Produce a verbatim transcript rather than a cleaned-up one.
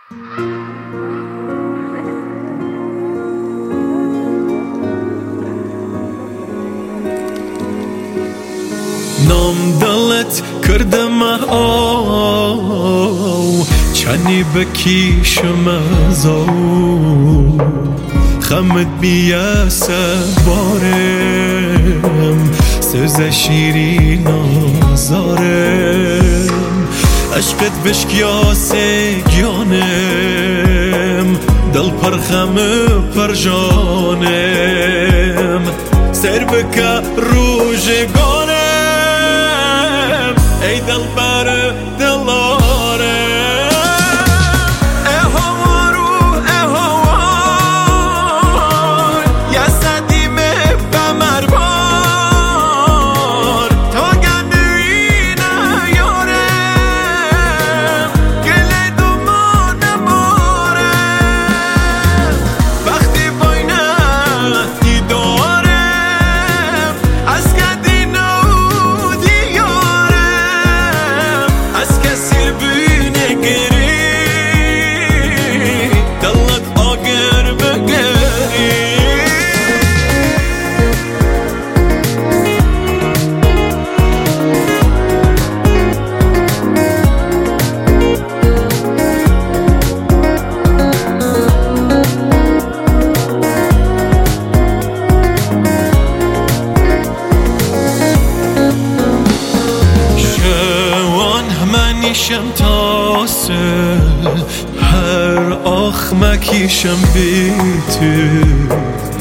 نام دلت کردم او چنی بکیشم ازو خمت بیاسه بارم سوز شیرین آزارم عشقت بشکیاسه گیانم دل پرخم پرجانم سر بکه روزگارم ای دل بر دلارم میشم تاسه هر آخ مکیشم بی تو